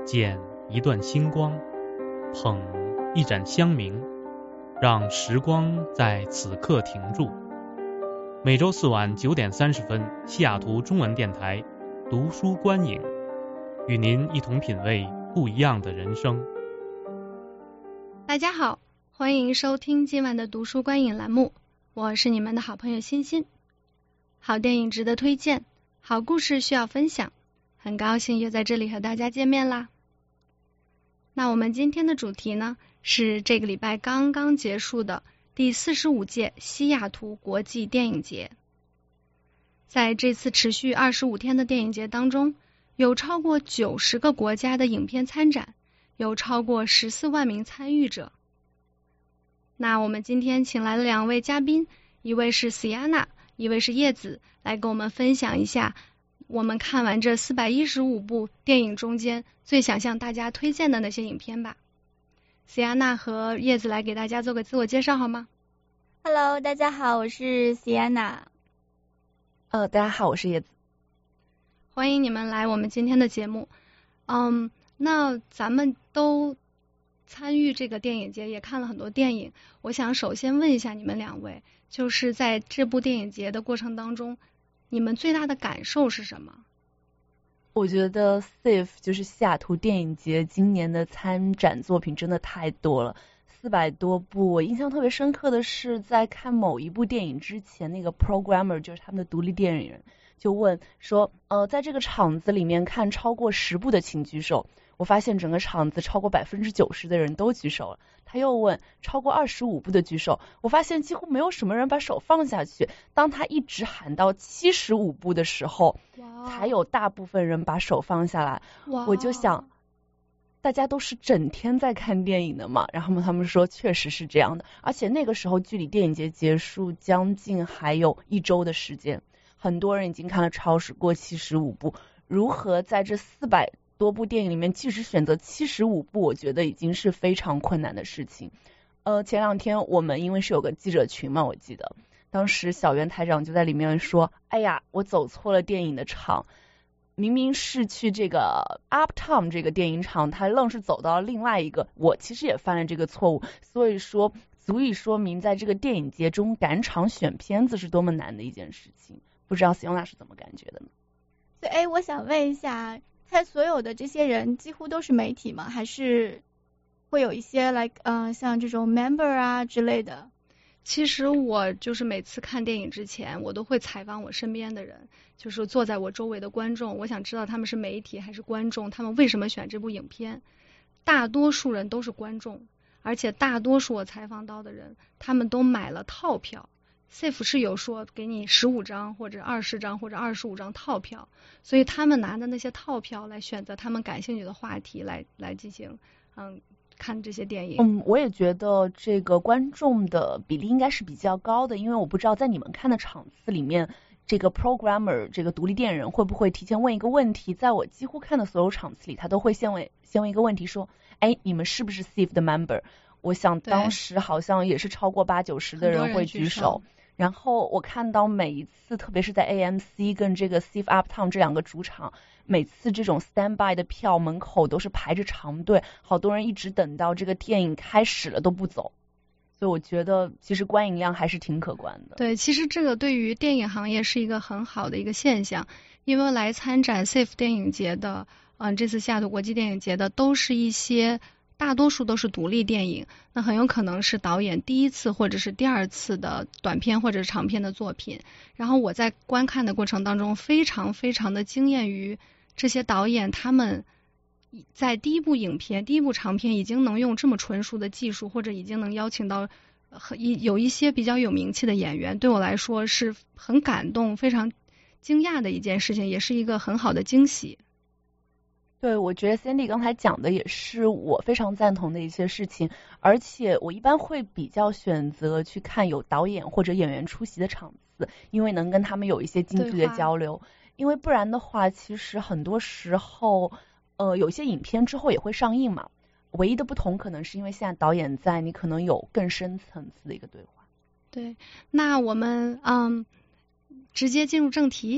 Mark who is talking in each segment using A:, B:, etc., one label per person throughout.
A: 捡一段星光，捧一盏香茗，让时光在此刻停住。每周四晚9点30分，西雅图中文电台读书观影，与您一同品味不一样的人生。
B: 大家好，欢迎收听今晚的读书观影栏目，我是你们的好朋友欣欣。好电影值得推荐，好故事需要分享，很高兴又在这里和大家见面啦。那我们今天的主题呢，是这个礼拜刚刚结束的第45届西雅图国际电影节。在这次持续25天的电影节当中，有超过90个国家的影片参展，有超过14万名参与者。那我们今天请来了2位嘉宾，一位是 Sienna， 一位是叶子，来跟我们分享一下我们看完这415部电影中间最想向大家推荐的那些影片吧。Sienna 和叶子来给大家做个自我介绍好吗？
C: Hello， 大家好，我是 Sienna。
D: 大家好，我是叶子。
B: 欢迎你们来我们今天的节目。那咱们都参与这个电影节，也看了很多电影。我想首先问一下你们2位，就是在这部电影节的过程当中，你们最大的感受是什么？
D: 我觉得 SIFF 就是西雅图电影节今年的参展作品真的太多了，400多部。我印象特别深刻的是，在看某一部电影之前，那个 programmer 就是他们的独立电影人就问说，在这个场子里面看超过10部的请举手。我发现整个场子超过90%的人都举手了。他又问超过25部的举手，我发现几乎没有什么人把手放下去。当他一直喊到75部的时候，才有大部分人把手放下来。我就想，大家都是整天在看电影的嘛，然后他们说确实是这样的，而且那个时候距离电影节结束将近还有1周的时间，很多人已经看了超过75部。如何在这400多部电影里面即使选择75部，我觉得已经是非常困难的事情。前2天我们因为是有个记者群嘛，我记得当时小袁台长就在里面说，哎呀，我走错了电影的场，明明是去这个 Uptown 这个电影场，他愣是走到了另外一个，我其实也犯了这个错误。所以说足以说明在这个电影节中赶场选片子是多么难的一件事情。不知道 Sienna 是怎么感觉的呢？
C: 对，我想问一下，他所有的这些人几乎都是媒体吗？还是会有一些像这种 member 啊之类的？
B: 其实我就是每次看电影之前，我都会采访我身边的人，就是坐在我周围的观众，我想知道他们是媒体还是观众，他们为什么选这部影片。大多数人都是观众，而且大多数我采访到的人，他们都买了套票。SIFF 是有说给你15张或者20张或者25张套票，所以他们拿的那些套票来选择他们感兴趣的话题来进行看这些电影。
D: 我也觉得这个观众的比例应该是比较高的，因为我不知道在你们看的场次里面，这个 programmer 这个独立电影人会不会提前问一个问题。在我几乎看的所有场次里，他都会先问一个问题，说，哎，你们是不是 SIFF 的 member？ 我想当时好像也是超过80-90的人会举手。然后我看到每一次，特别是在 AMC 跟这个 SIFF Uptown 这2个主场，每次这种 standby 的票门口都是排着长队，好多人一直等到这个电影开始了都不走。所以我觉得其实观影量还是挺可观的。
B: 对，其实这个对于电影行业是一个很好的一个现象，因为来参展 SIFF 电影节的这次西雅图国际电影节的都是大多数都是独立电影，那很有可能是导演第1次或者是第2次的短片或者长片的作品。然后我在观看的过程当中非常非常的惊艳于这些导演，他们在第1部影片第1部长片已经能用这么纯熟的技术，或者已经能邀请到有一些比较有名气的演员，对我来说是很感动非常惊讶的一件事情，也是一个很好的惊喜。
D: 对，我觉得 Sandy 刚才讲的也是我非常赞同的一些事情，而且我一般会比较选择去看有导演或者演员出席的场次，因为能跟他们有一些近距离的交流。因为不然的话，其实很多时候有些影片之后也会上映嘛，唯一的不同可能是因为现在导演在，你可能有更深层次的一个对话。
B: 对，那我们直接进入正题。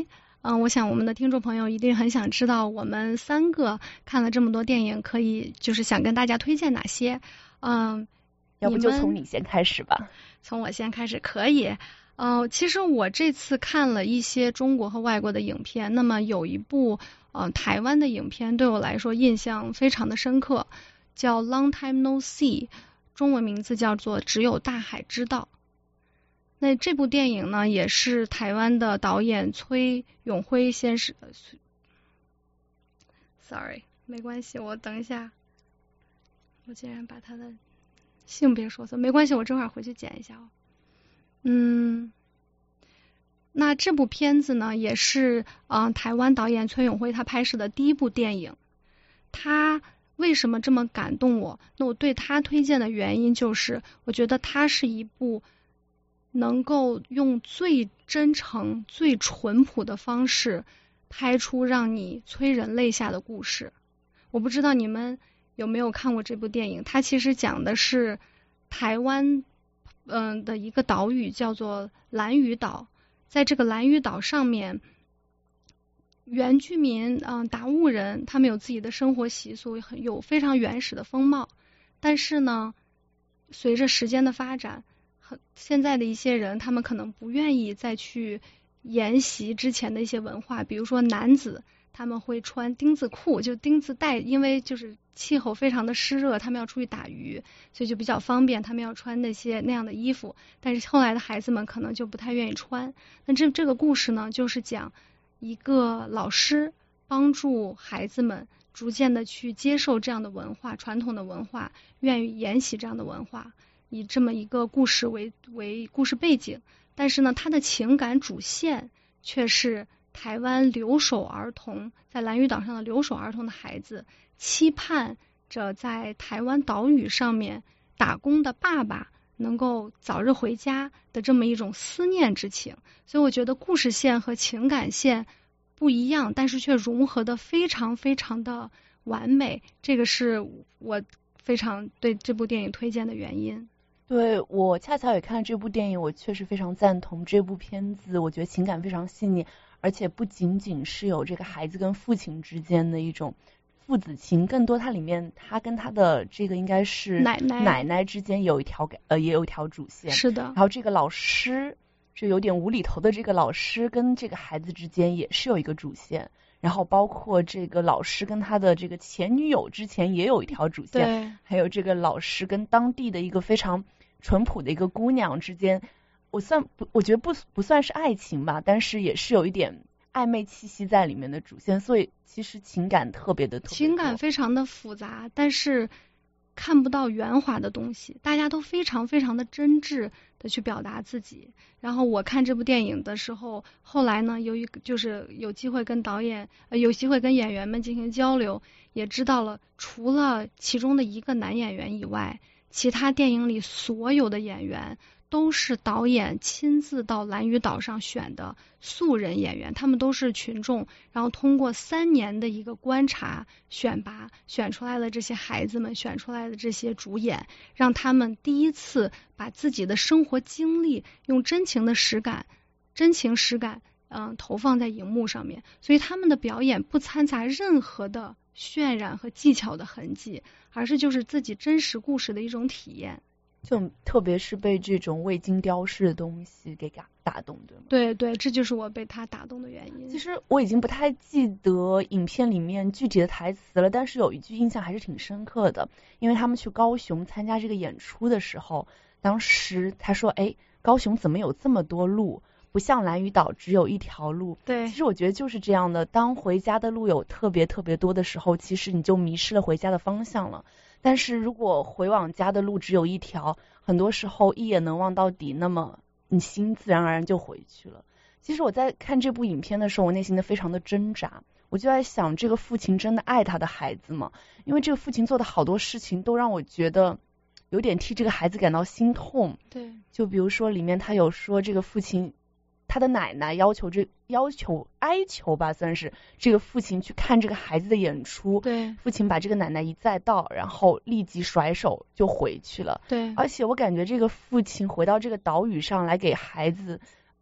B: 我想我们的听众朋友一定很想知道，我们3个看了这么多电影，可以就是想跟大家推荐哪些？
D: 要不就从你先开始吧。
B: 从我先开始可以。其实我这次看了一些中国和外国的影片，那么有一部台湾的影片对我来说印象非常的深刻，叫 Long Time No See， 中文名字叫做只有大海知道。那这部电影呢，也是台湾的导演崔永辉先生，sorry， 没关系，我等一下，我竟然把他的性别说错，没关系，我这会儿回去剪一下哦。那这部片子呢，也是台湾导演崔永辉他拍摄的第一部电影。他为什么这么感动我？那我对他推荐的原因就是，我觉得他是一部能够用最真诚、最淳朴的方式拍出让你催人泪下的故事。我不知道你们有没有看过这部电影？它其实讲的是台湾的一个岛屿叫做兰屿岛，在这个兰屿岛上面，原居民达悟人，他们有自己的生活习俗，有非常原始的风貌。但是呢，随着时间的发展，现在的一些人，他们可能不愿意再去沿袭之前的一些文化，比如说男子他们会穿钉子裤，就钉子带，因为就是气候非常的湿热，他们要出去打鱼，所以就比较方便，他们要穿那样的衣服。但是后来的孩子们可能就不太愿意穿。那这个故事呢，就是讲一个老师帮助孩子们逐渐的去接受这样的文化，传统的文化，愿意沿袭这样的文化，以这么一个故事为故事背景。但是呢，他的情感主线却是台湾留守儿童，在兰屿岛上的留守儿童的孩子期盼着在台湾岛屿上面打工的爸爸能够早日回家的这么一种思念之情。所以我觉得故事线和情感线不一样，但是却融合的非常非常的完美，这个是我非常对这部电影推荐的原因。
D: 对，我恰巧也看了这部电影，我确实非常赞同这部片子，我觉得情感非常细腻，而且不仅仅是有这个孩子跟父亲之间的一种父子情，更多它里面他跟他的这个应该是奶奶之间有一条也有一条主线。
B: 是的。
D: 然后这个老师，就有点无厘头的这个老师跟这个孩子之间也是有一个主线，然后包括这个老师跟他的这个前女友之前也有一条主线，
B: 对，
D: 还有这个老师跟当地的一个非常淳朴的一个姑娘之间，我觉得不算是爱情吧，但是也是有一点暧昧气息在里面的主线，所以其实情感特别情
B: 感非常的复杂，但是看不到圆滑的东西，大家都非常非常的真挚的去表达自己。然后我看这部电影的时候，后来呢，就是有机会跟有机会跟演员们进行交流，也知道了除了其中的一个男演员以外，其他电影里所有的演员都是导演亲自到兰屿岛上选的素人演员，他们都是群众，然后通过3年的一个观察选拔，选出来了这些孩子们，选出来的这些主演，让他们第一次把自己的生活经历用真情实感投放在荧幕上面，所以他们的表演不掺杂任何的渲染和技巧的痕迹，而是就是自己真实故事的一种体验。
D: 就特别是被这种未经雕饰的东西给打动，对吗？
B: 对对，这就是我被他打动的原因。
D: 其实我已经不太记得影片里面具体的台词了，但是有一句印象还是挺深刻的，因为他们去高雄参加这个演出的时候，当时他说高雄怎么有这么多路，不像兰屿岛只有一条路。
B: 对，
D: 其实我觉得就是这样的，当回家的路有特别特别多的时候，其实你就迷失了回家的方向了。但是如果回往家的路只有一条，很多时候一眼能望到底，那么你心自然而然就回去了。其实我在看这部影片的时候，我内心的非常的挣扎，我就在想，这个父亲真的爱他的孩子吗？因为这个父亲做的好多事情都让我觉得有点替这个孩子感到心痛。
B: 对，
D: 就比如说里面他有说，这个父亲他的奶奶哀求吧，算是这个父亲去看这个孩子的演出。
B: 对，
D: 父亲把这个奶奶一载道，然后立即甩手就回去了。
B: 对，
D: 而且我感觉这个父亲回到这个岛屿上来给孩子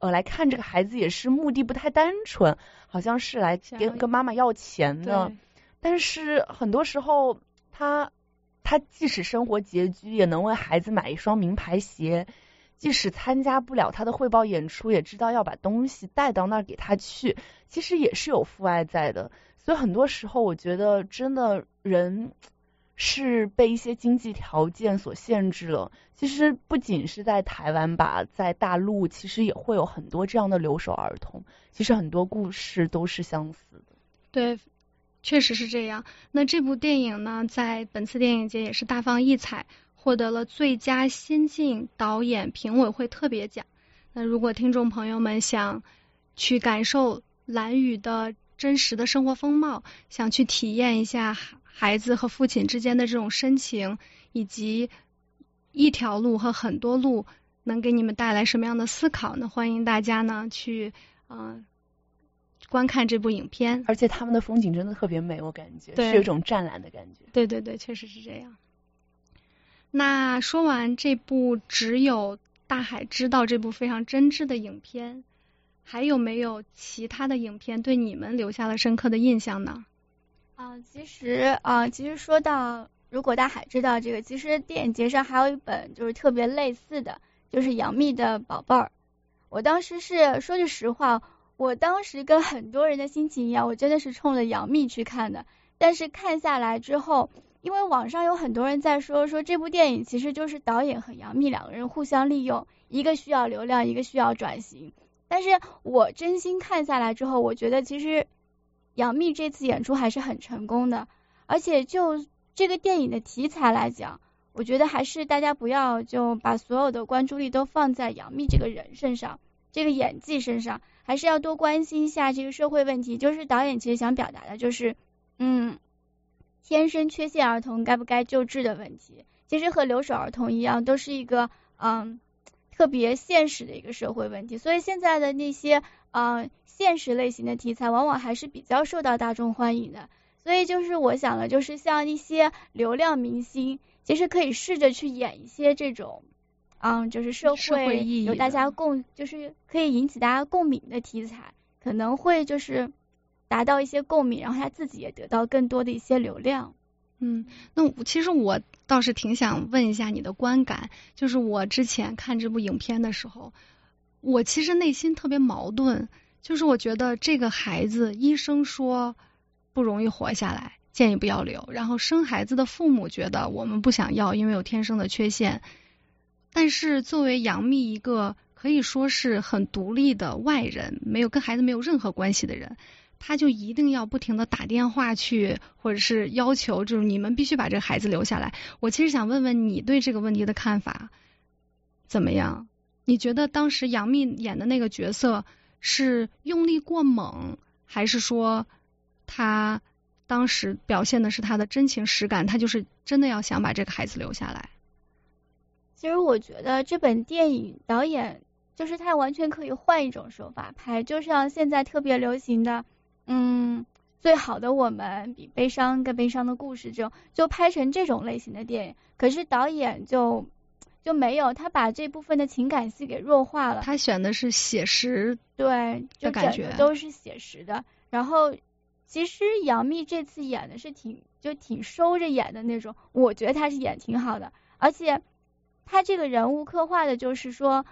D: 来看这个孩子也是目的不太单纯，好像是来跟妈妈要钱的。但是很多时候他即使生活拮据，也能为孩子买一双名牌鞋，即使参加不了他的汇报演出，也知道要把东西带到那儿给他去，其实也是有父爱在的。所以很多时候我觉得真的人是被一些经济条件所限制了。其实不仅是在台湾吧，在大陆其实也会有很多这样的留守儿童，其实很多故事都是相似的。
B: 对，确实是这样。那这部电影呢，在本次电影节也是大放异彩，获得了最佳新晋导演评委会特别奖。那如果听众朋友们想去感受兰屿的真实的生活风貌，想去体验一下孩子和父亲之间的这种深情，以及一条路和很多路能给你们带来什么样的思考呢？欢迎大家呢去观看这部影片。
D: 而且他们的风景真的特别美，我感觉是有一种湛蓝的感觉。
B: 对对对，确实是这样。那说完这部只有大海知道这部非常真挚的影片，还有没有其他的影片对你们留下了深刻的印象呢？
C: 其实说到如果大海知道这个，其实电影节上还有一本就是特别类似的，就是杨幂的宝贝儿。我当时是说句实话，我当时跟很多人的心情一样，我真的是冲着杨幂去看的。但是看下来之后，因为网上有很多人在说这部电影其实就是导演和杨幂两个人互相利用，一个需要流量，一个需要转型。但是我真心看下来之后，我觉得其实杨幂这次演出还是很成功的。而且就这个电影的题材来讲，我觉得还是大家不要就把所有的关注力都放在杨幂这个人身上，这个演技身上，还是要多关心一下这个社会问题。就是导演其实想表达的就是天生缺陷儿童该不该救治的问题，其实和留守儿童一样，都是一个特别现实的一个社会问题。所以现在的那些现实类型的题材往往还是比较受到大众欢迎的。所以就是我想的就是像一些流量明星，其实可以试着去演一些这种就是社会
B: 意义
C: 有大家就是可以引起大家共鸣的题材，可能会就是达到一些共鸣，然后他自己也得到更多的一些流量。
B: 那其实我倒是挺想问一下你的观感，就是我之前看这部影片的时候，我其实内心特别矛盾，就是我觉得这个孩子医生说不容易活下来，建议不要留，然后生孩子的父母觉得我们不想要，因为有天生的缺陷。但是作为杨幂一个可以说是很独立的外人，跟孩子没有任何关系的人，他就一定要不停的打电话去，或者是要求就是你们必须把这个孩子留下来。我其实想问问你对这个问题的看法怎么样？你觉得当时杨幂演的那个角色是用力过猛，还是说他当时表现的是他的真情实感，他就是真的要想把这个孩子留下来？
C: 其实我觉得这本电影导演就是他完全可以换一种手法拍，就像现在特别流行的最好的我们，比悲伤更悲伤的故事，就拍成这种类型的电影。可是导演就没有，他把这部分的情感戏给弱化了。
B: 他选的是写实，
C: 对，就
B: 感觉
C: 都是写实的。然后其实杨幂这次演的是挺收着演的那种，我觉得她是演挺好的。而且她这个人物刻画的就是说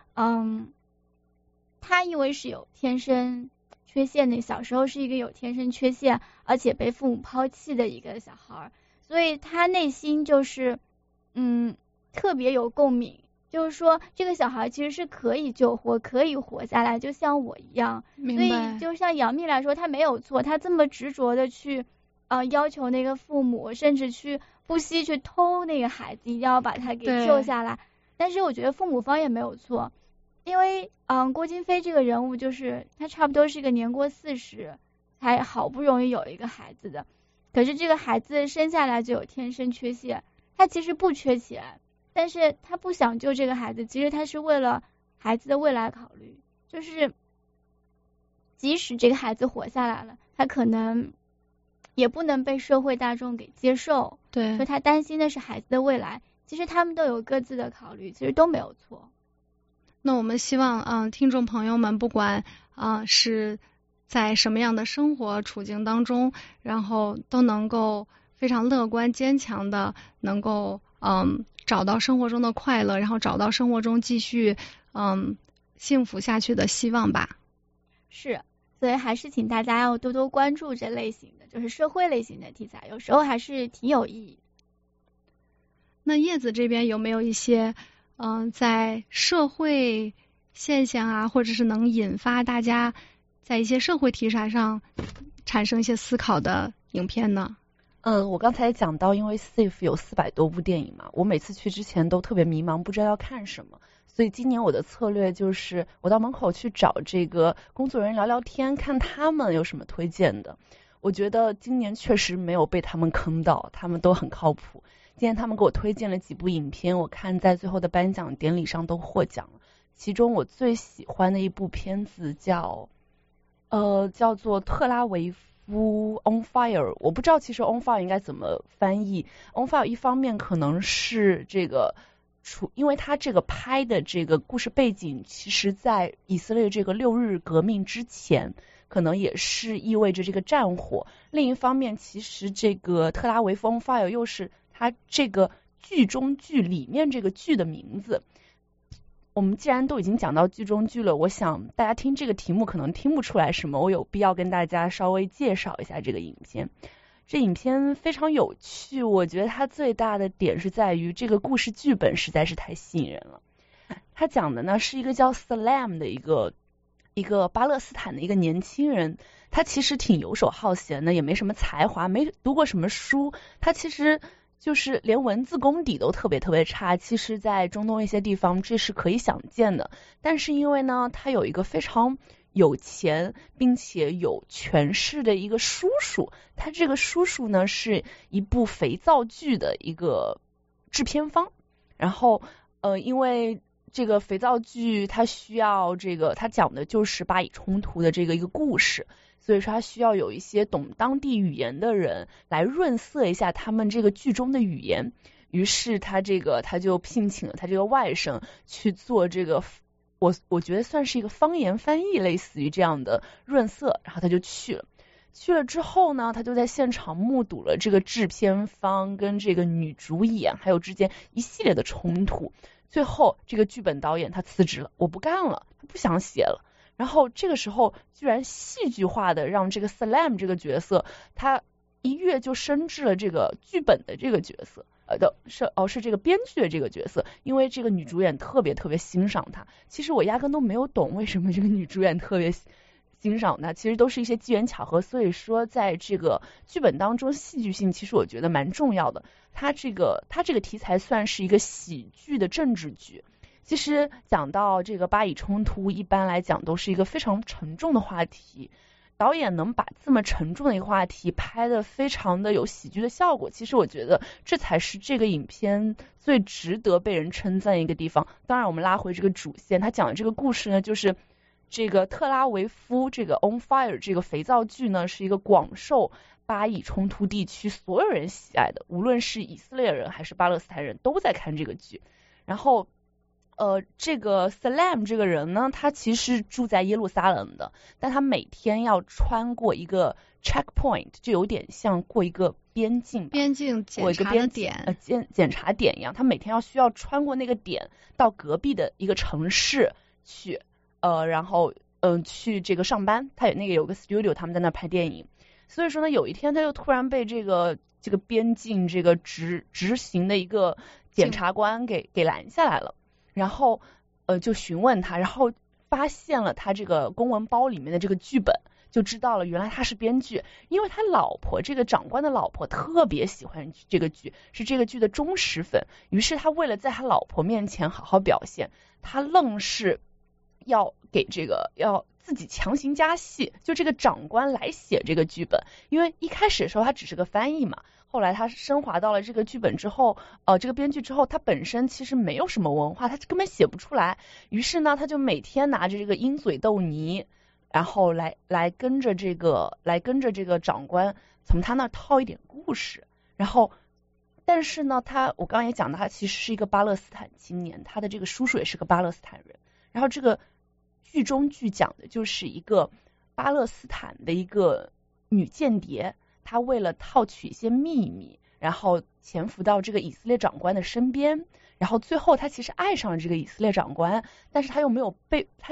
C: 她因为是有天生缺陷的，小时候是一个有天生缺陷而且被父母抛弃的一个小孩，所以她内心就是特别有共鸣，就是说这个小孩其实是可以救活，可以活下来，就像我一样。所以就像杨幂来说，她没有错，她这么执着的去要求那个父母，甚至去不惜去偷那个孩子，一定要把他给救下来。但是我觉得父母方也没有错，因为郭京飞这个人物就是他差不多是个年过40才好不容易有一个孩子的，可是这个孩子生下来就有天生缺陷，他其实不缺钱，但是他不想救这个孩子，其实他是为了孩子的未来考虑，就是即使这个孩子活下来了，他可能也不能被社会大众给接受，
B: 对，
C: 所以他担心的是孩子的未来。其实他们都有各自的考虑，其实都没有错。
B: 那我们希望听众朋友们不管是在什么样的生活处境当中，然后都能够非常乐观坚强的能够找到生活中的快乐，然后找到生活中继续幸福下去的希望吧。
C: 是，所以还是请大家要多多关注这类型的，就是社会类型的题材，有时候还是挺有意义。
B: 那叶子这边有没有一些在社会现象啊，或者是能引发大家在一些社会题材上产生一些思考的影片呢？
D: 我刚才讲到，因为 Safe 有400多部电影嘛，我每次去之前都特别迷茫，不知道要看什么。所以今年我的策略就是我到门口去找这个工作人员聊聊天，看他们有什么推荐的。我觉得今年确实没有被他们坑到，他们都很靠谱。今天他们给我推荐了几部影片，我看在最后的颁奖典礼上都获奖了。其中我最喜欢的一部片子叫做特拉维夫 On Fire， 我不知道其实 On Fire 应该怎么翻译。On Fire 一方面可能是这个因为他这个拍的这个故事背景其实在以色列这个6日革命之前，可能也是意味着这个战火。另一方面其实这个特拉维夫 On Fire 又是他这个剧中剧里面这个剧的名字。我们既然都已经讲到剧中剧了，我想大家听这个题目可能听不出来什么，我有必要跟大家稍微介绍一下这个影片。这影片非常有趣，我觉得它最大的点是在于这个故事剧本实在是太吸引人了。它讲的呢是一个叫 Salam 的一个巴勒斯坦的一个年轻人，他其实挺游手好闲的，也没什么才华，没读过什么书，他其实就是连文字功底都特别特别差，其实在中东一些地方这是可以想见的。但是因为呢他有一个非常有钱并且有权势的一个叔叔，他这个叔叔呢是一部肥皂剧的一个制片方，然后因为这个肥皂剧它需要它讲的就是巴以冲突的这个一个故事，所以说他需要有一些懂当地语言的人来润色一下他们这个剧中的语言。于是他就聘请了他这个外甥去做这个我觉得算是一个方言翻译，类似于这样的润色，然后他就去了之后呢，他就在现场目睹了这个制片方跟这个女主演还有之间一系列的冲突。最后这个剧本导演他辞职了，我不干了，他不想写了。然后这个时候居然戏剧化的让这个 Salam 这个角色他一跃就升至了这个剧本的这个角色，是这个编剧的这个角色。因为这个女主演特别特别欣赏他，其实我压根都没有懂为什么这个女主演特别欣赏他，其实都是一些机缘巧合。所以说在这个剧本当中戏剧性其实我觉得蛮重要的。他这个题材算是一个喜剧的政治剧。其实讲到这个巴以冲突一般来讲都是一个非常沉重的话题，导演能把这么沉重的一个话题拍得非常的有喜剧的效果，其实我觉得这才是这个影片最值得被人称赞一个地方。当然我们拉回这个主线，他讲的这个故事呢，就是这个特拉维夫这个 On Fire 这个肥皂剧呢，是一个广受巴以冲突地区所有人喜爱的，无论是以色列人还是巴勒斯坦人都在看这个剧。然后这个 Salam 这个人呢，他其实住在耶路撒冷的，但他每天要穿过一个 checkpoint， 就有点像过一个边境检查的点，检查点一样。他每天需要穿过那个点到隔壁的一个城市去，然后去这个上班。他有个 studio， 他们在那拍电影。所以说呢，有一天他就突然被这个边境这个执行的一个检察官给拦下来了。然后就询问他，然后发现了他这个公文包里面的这个剧本，就知道了原来他是编剧。因为他老婆这个长官的老婆特别喜欢这个剧，是这个剧的忠实粉，于是他为了在他老婆面前好好表现，他愣是要自己强行加戏，就这个长官来写这个剧本。因为一开始的时候他只是个翻译嘛，后来他升华到了这个剧本之后，这个编剧之后，他本身其实没有什么文化，他根本写不出来。于是呢，他就每天拿着这个鹰嘴豆泥，然后来跟着这个长官从他那套一点故事。然后，但是呢，我刚刚也讲到，他其实是一个巴勒斯坦青年，他的这个叔叔也是个巴勒斯坦人。 然后这个剧中剧讲的就是一个巴勒斯坦的一个女间谍，她为了套取一些秘密，然后潜伏到这个以色列长官的身边，然后最后她其实爱上了这个以色列长官，但是她又没有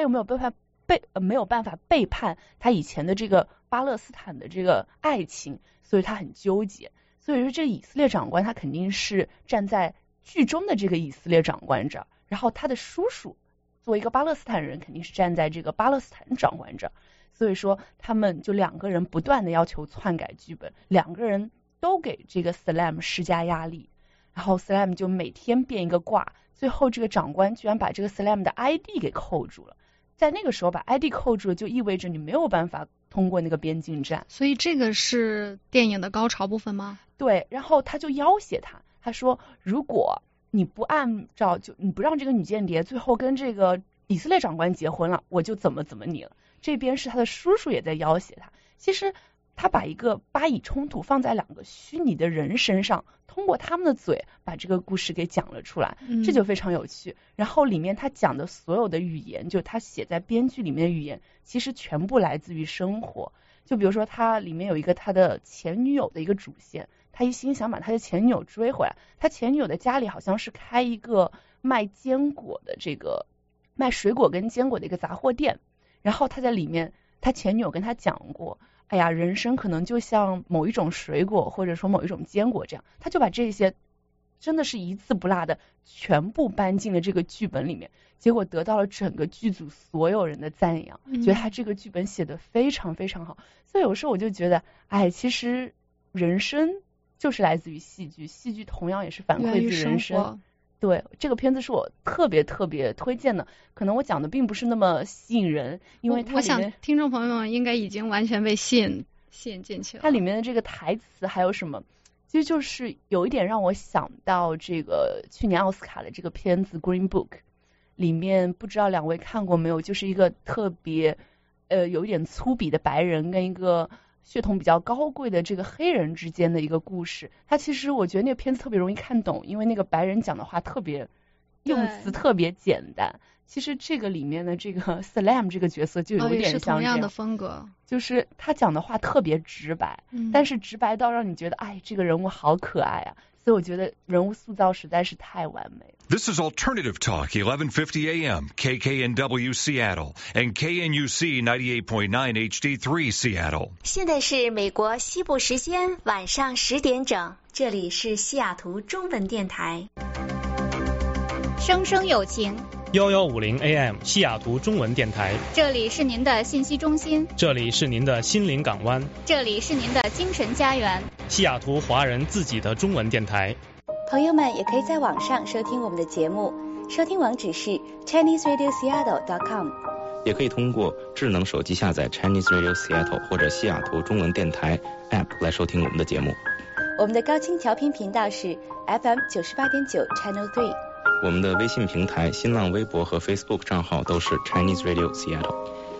D: 办法背叛她以前的这个巴勒斯坦的这个爱情，所以她很纠结。所以说这个以色列长官他肯定是站在剧中的这个以色列长官这儿，然后他的叔叔作为一个巴勒斯坦人肯定是站在这个巴勒斯坦长官这儿，所以说他们就两个人不断的要求篡改剧本，两个人都给这个 Salam 施加压力，然后 Salam 就每天变一个卦，最后这个长官居然把这个 Salam 的 ID 给扣住了，在那个时候把 ID 扣住了，就意味着你没有办法通过那个边境站。
B: 所以这个是电影的高潮部分吗？
D: 对，然后他就要挟他说如果你不按照你不让这个女间谍最后跟这个以色列长官结婚了，我就怎么你了。这边是他的叔叔也在要挟他，其实他把一个巴以冲突放在两个虚拟的人身上，通过他们的嘴把这个故事给讲了出来，这就非常有趣。然后里面他讲的所有的语言，就他写在编剧里面的语言，其实全部来自于生活。就比如说他里面有一个他的前女友的一个主线，他一心想把他的前女友追回来，他前女友的家里好像是开一个卖坚果的这个卖水果跟坚果的一个杂货店，然后他在里面，他前女友跟他讲过，哎呀，人生可能就像某一种水果或者说某一种坚果这样，他就把这些真的是一字不落的全部搬进了这个剧本里面，结果得到了整个剧组所有人的赞扬，觉得他这个剧本写得非常非常好。所以有时候我就觉得，哎，其实人生就是来自于戏剧，戏剧同样也是反馈自人生。对，这个片子是我特别推荐的，可能我讲的并不是那么吸引人，因为它
B: 我想听众朋友们应该已经完全被吸引进去了。
D: 它里面的这个台词还有什么，其实就是有一点让我想到这个去年奥斯卡的这个片子 Green Book 里面，不知道两位看过没有，就是一个特别有一点粗鄙的白人跟一个血统比较高贵的这个黑人之间的一个故事。他其实我觉得那个片子特别容易看懂，因为那个白人讲的话特别用词特别简单。其实这个里面的这个 Salam 这个角色就有一点像
B: 是同样的风格，
D: 就是他讲的话特別直白，但是直白到让你觉得哎，这个人物好可爱啊，所以我觉得人物塑造实在是太完美。
E: This is Alternative Talk 1150 AM KKNW Seattle and KNUC 98.9 HD3 Seattle。
F: 现在是美国西部时间晚上10点整，这里是西雅图中文电台。
G: 生生有情
A: 1150 AM 西雅图中文电台，
G: 这里是您的信息中心，
A: 这里是您的心灵港湾，
G: 这里是您的精神家园，
A: 西雅图华人自己的中文电台。
F: 朋友们也可以在网上收听我们的节目，收听网址是 ChineseRadioSeattle.com，
H: 也可以通过智能手机下载 Chinese Radio Seattle 或者西雅图中文电台 App 来收听我们的节目。
F: 我们的高清调频频道是 FM 98.9 Channel 3。
H: 我们的微信平台、新浪微博和 Facebook 账号都是 Chinese Radio Seattle。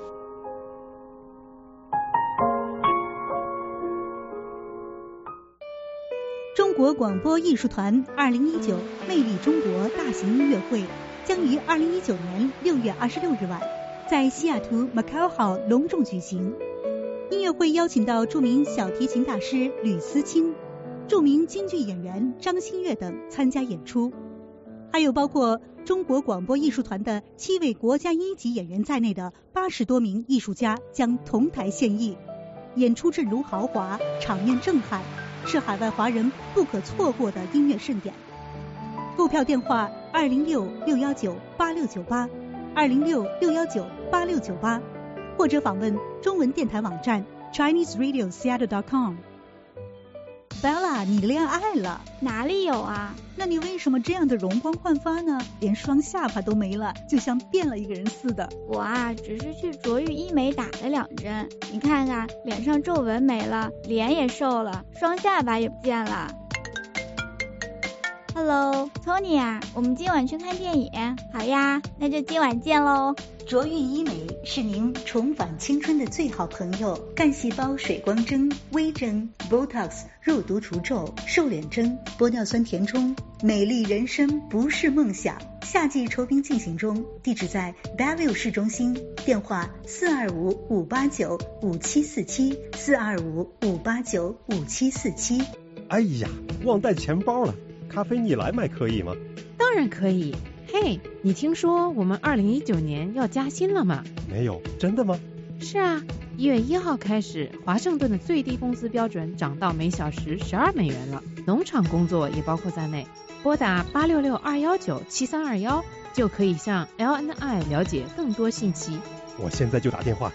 I: 中国广播艺术团2019魅力中国大型音乐会将于2019年6月26日晚在西雅图 Macau Hall 隆重举行。音乐会邀请到著名小提琴大师吕思清、著名京剧演员张馨月等参加演出，还有包括中国广播艺术团的7位国家一级演员在内的80多名艺术家将同台献艺，演出阵容豪华，场面震撼，是海外华人不可错过的音乐盛典。购票电话206-619-8698 206-619-8698，或者访问中文电台网站 ChineseRadioSeattle.com。Bella， 你恋爱了？
C: 哪里有啊？
I: 那你为什么这样的容光焕发呢？连双下巴都没了，就像变了一个人似的。
C: 我啊，只是去卓玉医美打了2针，你看看，脸上皱纹没了，脸也瘦了，双下巴也不见了。Hello， Tony 啊，我们今晚去看电影。好呀，那就今晚见喽。
I: 卓越医美是您重返青春的最好朋友。干细胞水光针、微针、Botox、肉毒除皱、瘦脸针、玻尿酸填充，美丽人生不是梦想。夏季筹兵进行中，地址在 Bellevue 市中心，电话425-589-5747 425-589-5747。
J: 哎呀，忘带钱包了，咖啡你来买可以吗？
K: 当然可以。嘿，你听说我们2019年要加薪了吗？
J: 没有，真的吗？
K: 是啊，1月1号开始，华盛顿的最低工资标准涨到每小时12美元了，农场工作也包括在内。拨打866-219-7321就可以向 LNI 了解更多信息。
J: 我现在就打电话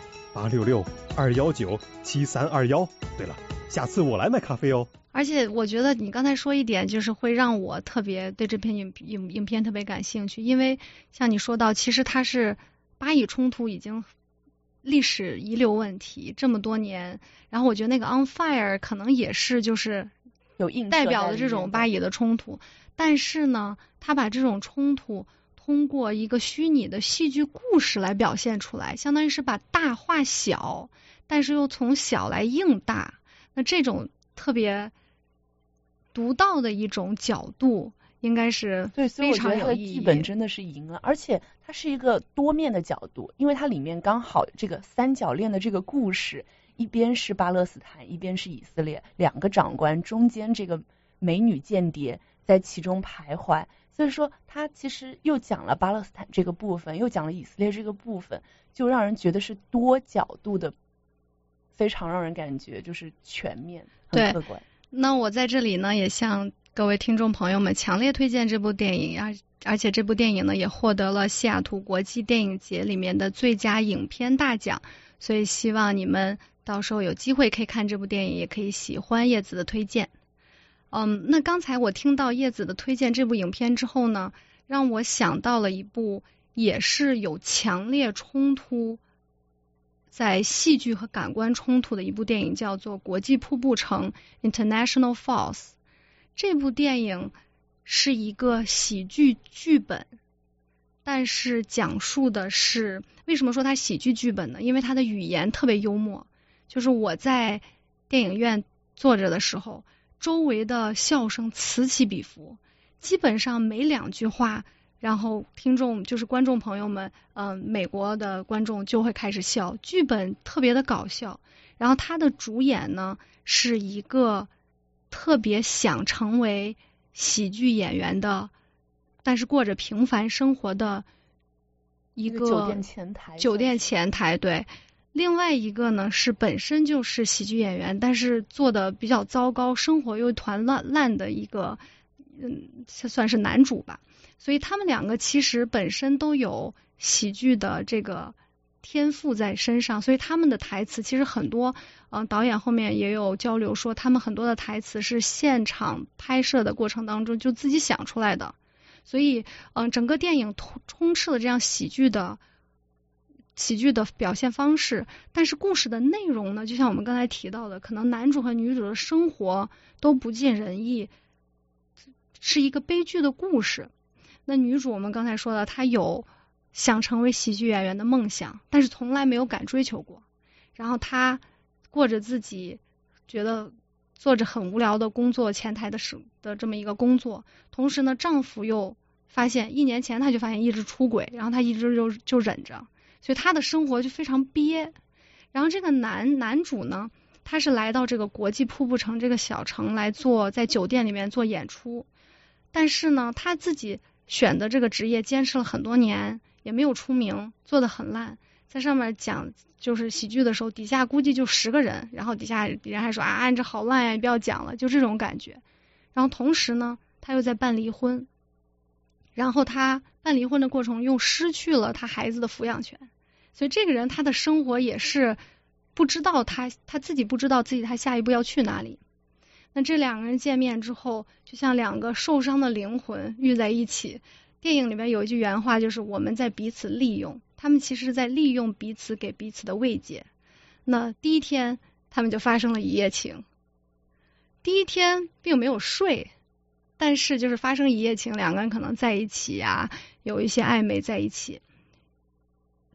J: 866-219-7321。对了，下次我来买咖啡哦。
B: 而且我觉得你刚才说一点，就是会让我特别对这篇影片特别感兴趣，因为像你说到，其实它是巴以冲突已经历史遗留问题这么多年，然后我觉得那个 On Fire 可能也是就是
D: 有映
B: 代表的这种巴以的冲突，但是呢，他把这种冲突通过一个虚拟的戏剧故事来表现出来，相当于是把大化小，但是又从小来映大，那这种特别独到的一种角度，应该是非常有意义。
D: 剧本真的是赢了，而且它是一个多面的角度，因为它里面刚好这个三角恋的这个故事，一边是巴勒斯坦，一边是以色列，两个长官中间这个美女间谍在其中徘徊，所以说它其实又讲了巴勒斯坦这个部分，又讲了以色列这个部分，就让人觉得是多角度的，非常让人感觉就是全面很客观。
B: 那我在这里呢，也向各位听众朋友们强烈推荐这部电影，而且这部电影呢也获得了西雅图国际电影节里面的最佳影片大奖，所以希望你们到时候有机会可以看这部电影，也可以喜欢叶子的推荐。那刚才我听到叶子的推荐这部影片之后呢，让我想到了一部也是有强烈冲突在戏剧和感官冲突的一部电影，叫做《国际瀑布城》 International Falls。 这部电影是一个喜剧剧本，但是讲述的是，为什么说它喜剧剧本呢？因为它的语言特别幽默，就是我在电影院坐着的时候，周围的笑声此起彼伏，基本上每2句话，然后听众就是观众朋友们，美国的观众就会开始笑，剧本特别的搞笑。然后他的主演呢是一个特别想成为喜剧演员的，但是过着平凡生活的一个酒店前台，对。另外一个呢是本身就是喜剧演员，但是做的比较糟糕，生活又一团烂的一个，算是男主吧。所以他们2个其实本身都有喜剧的这个天赋在身上，所以他们的台词其实很多，导演后面也有交流说，他们很多的台词是现场拍摄的过程当中就自己想出来的。所以整个电影充斥了这样喜剧的表现方式，但是故事的内容呢，就像我们刚才提到的，可能男主和女主的生活都不尽人意，是一个悲剧的故事。那女主我们刚才说了，她有想成为喜剧演员的梦想，但是从来没有敢追求过。然后她过着自己觉得做着很无聊的工作，前台的这么一个工作，同时呢，丈夫又发现1年前他就发现一直出轨，然后他一直就忍着，所以他的生活就非常憋。然后这个男主呢，他是来到这个国际瀑布城这个小城来在酒店里面做演出，但是呢，他自己选的这个职业坚持了很多年，也没有出名，做得很烂。在上面讲就是喜剧的时候，底下估计就10个人，然后底下人还说啊，你这好烂呀，你不要讲了，就这种感觉。然后同时呢，他又在办离婚，然后他办离婚的过程又失去了他孩子的抚养权，所以这个人他的生活也是不知道他自己不知道他下一步要去哪里。那这2个人见面之后，就像2个受伤的灵魂遇在一起。电影里面有一句原话，就是我们在彼此利用，他们其实是在利用彼此，给彼此的慰藉。那第一天他们就发生了一夜情，第一天并没有睡，但是就是发生一夜情，2个人可能在一起呀，有一些暧昧在一起。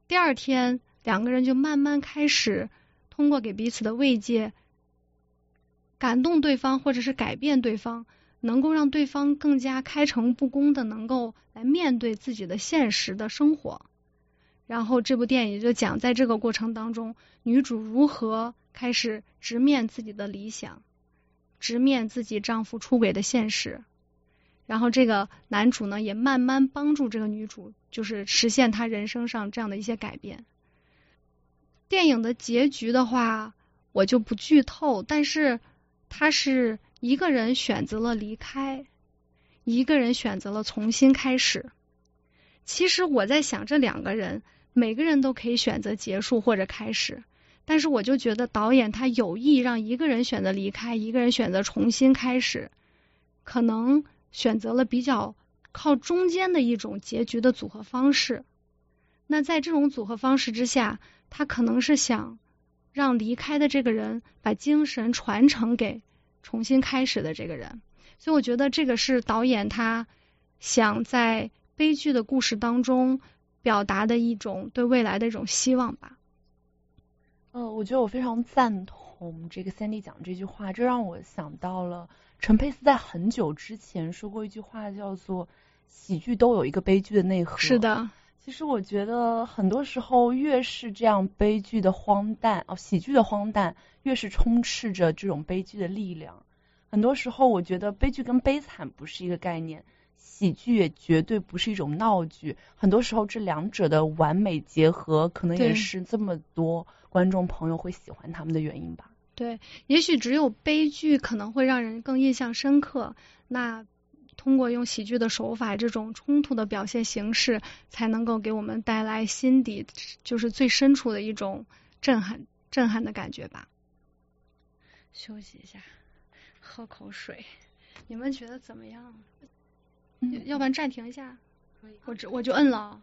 B: 第二天两个人就慢慢开始通过给彼此的慰藉感动对方，或者是改变对方，能够让对方更加开诚布公的能够来面对自己的现实的生活。然后这部电影就讲在这个过程当中，女主如何开始直面自己的理想，直面自己丈夫出轨的现实，然后这个男主呢也慢慢帮助这个女主，就是实现她人生上这样的一些改变。电影的结局的话我就不剧透，但是他是一个人选择了离开，一个人选择了重新开始。其实我在想，这两个人每个人都可以选择结束或者开始，但是我就觉得导演他有意让一个人选择离开，一个人选择重新开始，可能选择了比较靠中间的一种结局的组合方式。那在这种组合方式之下，他可能是想让离开的这个人把精神传承给重新开始的这个人。所以我觉得这个是导演他想在悲剧的故事当中表达的一种对未来的一种希望吧。
D: 我觉得我非常赞同这个 Sandy 讲这句话，这让我想到了陈佩斯在很久之前说过一句话，叫做喜剧都有一个悲剧的内核。
B: 是的，
D: 其实我觉得很多时候越是这样悲剧的荒诞喜剧的荒诞，越是充斥着这种悲剧的力量。很多时候我觉得悲剧跟悲惨不是一个概念，喜剧也绝对不是一种闹剧，很多时候这两者的完美结合可能也是这么多观众朋友会喜欢他们的原因吧。
B: 对，也许只有悲剧可能会让人更印象深刻，那通过用喜剧的手法，这种冲突的表现形式才能够给我们带来心底就是最深处的一种震撼的感觉吧。休息一下，喝口水。你们觉得怎么样？要不然暂停一下，我就摁了。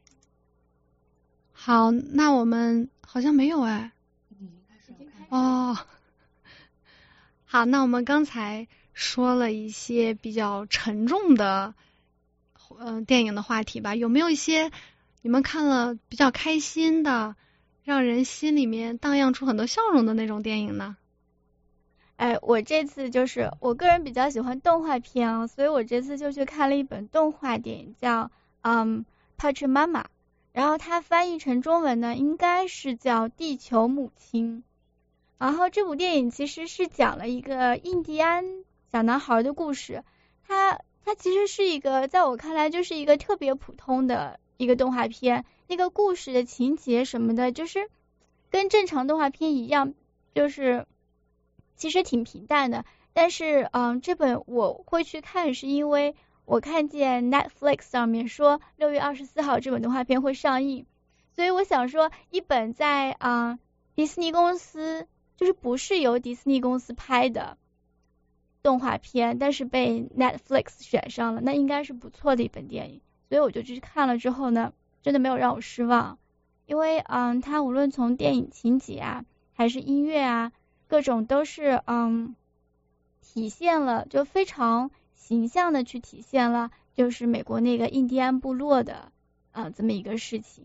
B: 好，那我们好像没有哎。哦，好，那我们刚才说了一些比较沉重的电影的话题吧，有没有一些你们看了比较开心的，让人心里面荡漾出很多笑容的那种电影呢？
C: 我这次就是我个人比较喜欢动画片所以我这次就去看了一本动画电影叫Pacha Mama， 然后它翻译成中文呢应该是叫地球母亲。然后这部电影其实是讲了一个印第安小男孩的故事，它其实是一个在我看来就是一个特别普通的一个动画片，那个故事的情节什么的就是跟正常动画片一样，就是其实挺平淡的。但是这本我会去看是因为我看见 Netflix 上面说6月24号这本动画片会上映，所以我想说一本在迪士尼公司就是不是由迪士尼公司拍的动画片，但是被 Netflix 选上了，那应该是不错的一本电影。所以我就去看了之后呢，真的没有让我失望，因为它无论从电影情节啊还是音乐啊各种都是体现了，就非常形象的去体现了就是美国那个印第安部落的这么一个事情。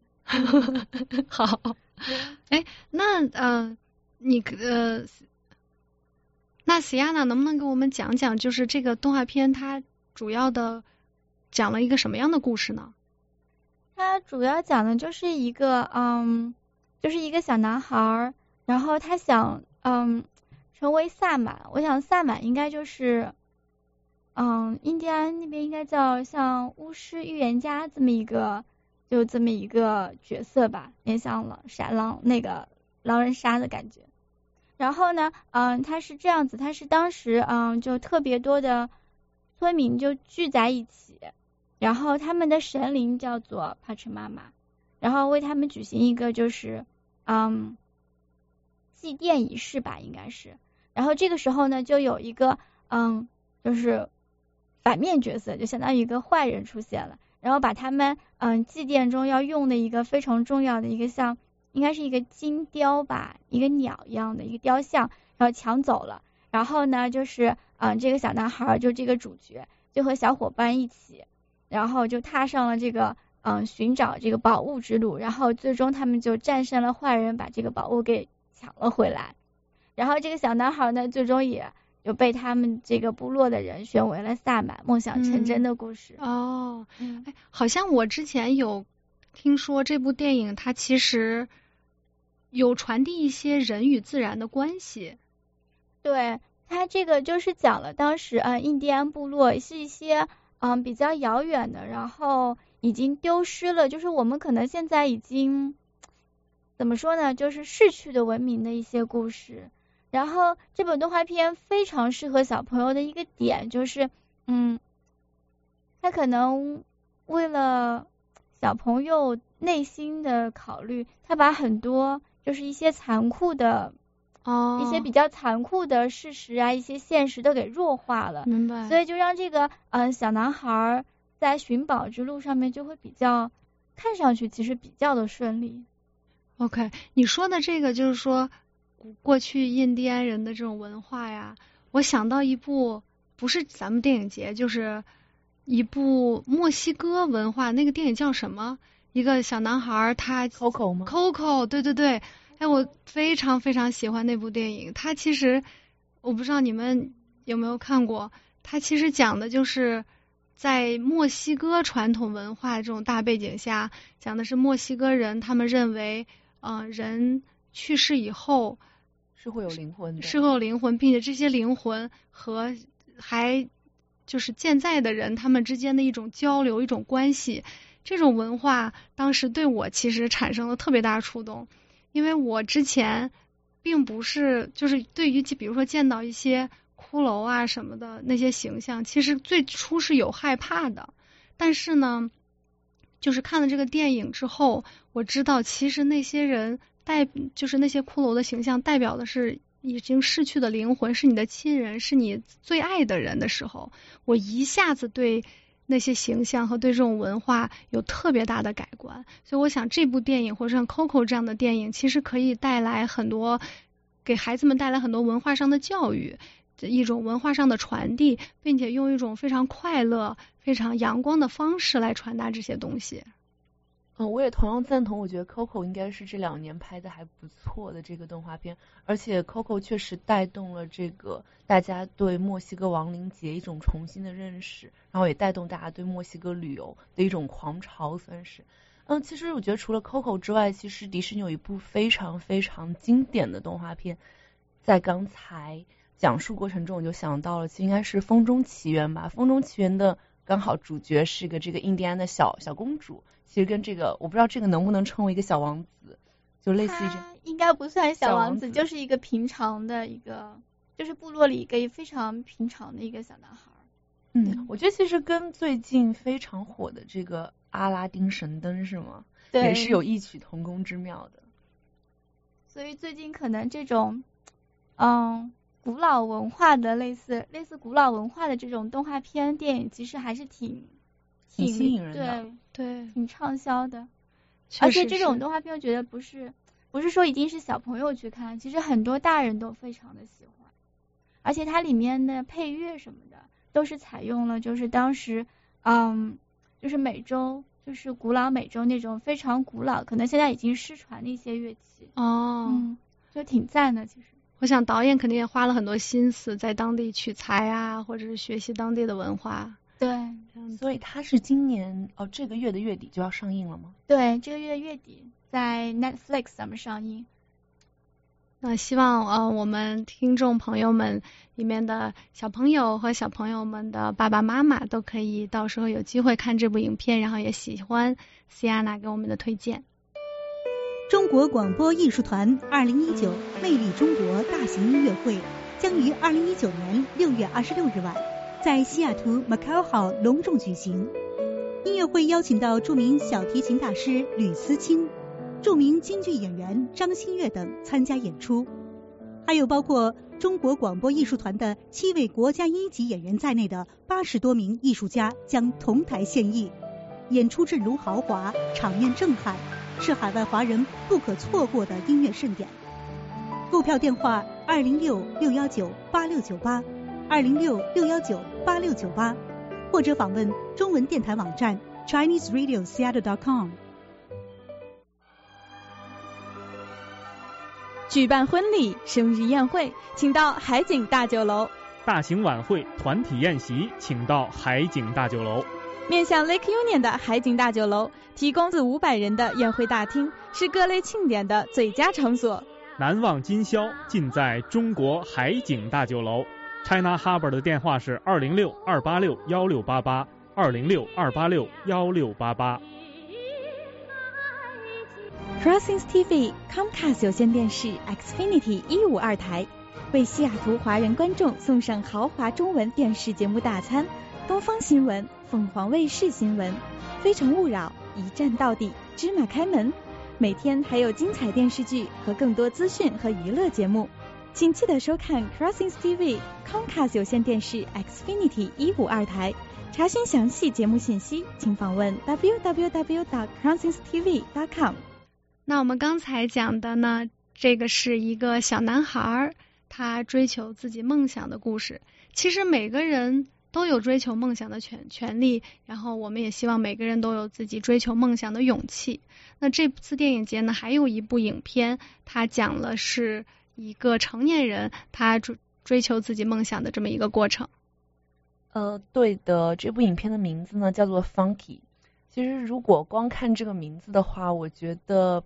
B: 好，那那 Sienna 能不能给我们讲讲，就是这个动画片它主要的讲了一个什么样的故事呢？
C: 它主要讲的就是一个就是一个小男孩，然后他想成为萨满。我想萨满应该就是印第安那边应该叫像巫师预言家这么一个角色吧，联想了那个狼人杀的感觉。然后呢他是这样子，他是当时就特别多的村民就聚在一起，然后他们的神灵叫做帕彻妈妈，然后为他们举行一个就是祭奠仪式吧应该是。然后这个时候呢就有一个就是反面角色，就相当于一个坏人出现了，然后把他们祭奠中要用的一个非常重要的一个像应该是一个金雕吧，一个鸟一样的一个雕像，然后抢走了。然后呢就是这个小男孩就这个主角就和小伙伴一起，然后就踏上了这个寻找这个宝物之路，然后最终他们就战胜了坏人，把这个宝物给抢了回来。然后这个小男孩呢，最终也就被他们这个部落的人选为了萨满，梦想成真的故事。
B: 好像我之前有听说这部电影它其实有传递一些人与自然的关系。
C: 对，它这个就是讲了当时印第安部落是一些比较遥远的，然后已经丢失了，就是我们可能现在已经怎么说呢，就是逝去的文明的一些故事。然后这本动画片非常适合小朋友的一个点就是他可能为了小朋友内心的考虑，他把很多就是一些残酷的一些比较残酷的事实啊，一些现实都给弱化了。
B: 明白。
C: 所以就让这个小男孩在寻宝之路上面就会比较看上去其实比较的顺利。
B: OK， 你说的这个就是说过去印第安人的这种文化呀，我想到一部不是咱们电影节，就是一部墨西哥文化，那个电影叫什么？一个小男孩他
D: Coco 吗
B: ？Coco， 对对对，我非常非常喜欢那部电影。它其实我不知道你们有没有看过，它其实讲的就是在墨西哥传统文化这种大背景下，讲的是墨西哥人他们认为人去世以后
D: 是会有灵魂的，
B: 是会有灵魂，并且这些灵魂和还就是健在的人他们之间的一种交流，一种关系。这种文化当时对我其实产生了特别大的触动，因为我之前并不是就是对于比如说见到一些骷髅啊什么的那些形象，其实最初是有害怕的。但是呢，就是看了这个电影之后，我知道其实那些人就是那些骷髅的形象代表的是已经逝去的灵魂，是你的亲人，是你最爱的人的时候，我一下子对那些形象和对这种文化有特别大的改观。所以我想这部电影或者像 Coco 这样的电影其实可以带来很多，给孩子们带来很多文化上的教育，一种文化上的传递，并且用一种非常快乐非常阳光的方式来传达这些东西。
D: 我也同样赞同，我觉得 Coco 应该是这2年拍的还不错的这个动画片，而且 Coco 确实带动了这个大家对墨西哥亡灵节一种重新的认识，然后也带动大家对墨西哥旅游的一种狂潮算是。其实我觉得除了 Coco 之外，其实迪士尼有一部非常非常经典的动画片，在刚才讲述过程中我就想到了，其实应该是《风中奇缘》吧。《风中奇缘》的刚好主角是个这个印第安的小公主，其实跟这个我不知道这个能不能称为一个小王子，就类似于这
C: 应该不算小王子，就是一个平常的一个，就是部落里一个非常平常的一个小男孩。
D: 我觉得其实跟最近非常火的这个阿拉丁神灯是吗？
C: 对，
D: 也是有异曲同工之妙的。
C: 所以最近可能这种古老文化的类似古老文化的这种动画片电影，其实还是挺
D: 吸引人的，
C: 对，挺畅销的。
B: 而
C: 且这种动画片我觉得不是说一定是小朋友去看，其实很多大人都非常的喜欢。而且它里面的配乐什么的都是采用了就是当时就是美洲，就是古老美洲那种非常古老可能现在已经失传的一些乐器。就挺赞的。其实
B: 我想导演肯定也花了很多心思在当地取材啊，或者是学习当地的文化。
C: 对，
D: 所以它是今年这个月的月底就要上映了吗？
C: 对，这个月月底在 Netflix 上面上映。
B: 那希望我们听众朋友们里面的小朋友和小朋友们的爸爸妈妈都可以到时候有机会看这部影片，然后也喜欢 Sienna 给我们的推荐。
I: 中国广播艺术团2019魅力中国大型音乐会将于2019年6月26日晚在西雅图 Macau Hall 隆重举行。音乐会邀请到著名小提琴大师吕思清、著名京剧演员张馨月等参加演出，还有包括中国广播艺术团的7位国家一级演员在内的80多名艺术家将同台献艺，演出阵容豪华，场面震撼，是海外华人不可错过的音乐盛典。购票电话206-619-8698 206-619-8698，或者访问中文电台网站 ChineseRadioSeattle.com。
L: 举办婚礼、生日宴会，请到海景大酒楼；
A: 大型晚会、团体宴席，请到海景大酒楼。
L: 面向 Lake Union 的海景大酒楼提供400-500人的宴会大厅，是各类庆典的最佳场所。
A: 难忘今宵尽在中国海景大酒楼。China Harbor 的电话是206-286-1688，206-286-1688。
L: Crossings TV Comcast 有线电视 Xfinity 152台，为西雅图华人观众送上豪华中文电视节目大餐，东方新闻、凤凰卫视新闻、非诚勿扰、一站到底、芝麻开门，每天还有精彩电视剧和更多资讯和娱乐节目。请记得收看 Crossings TV Comcast 有线电视 Xfinity 152台。查询详细节目信息，请访问 www.crossingstv.com。
B: 那我们刚才讲的呢，这个是一个小男孩他追求自己梦想的故事。其实每个人都有追求梦想的权利，然后我们也希望每个人都有自己追求梦想的勇气。那这次电影节呢，还有一部影片，它讲了是一个成年人他追求自己梦想的这么一个过程。
D: 对的，这部影片的名字呢叫做 Funky。其实如果光看这个名字的话，我觉得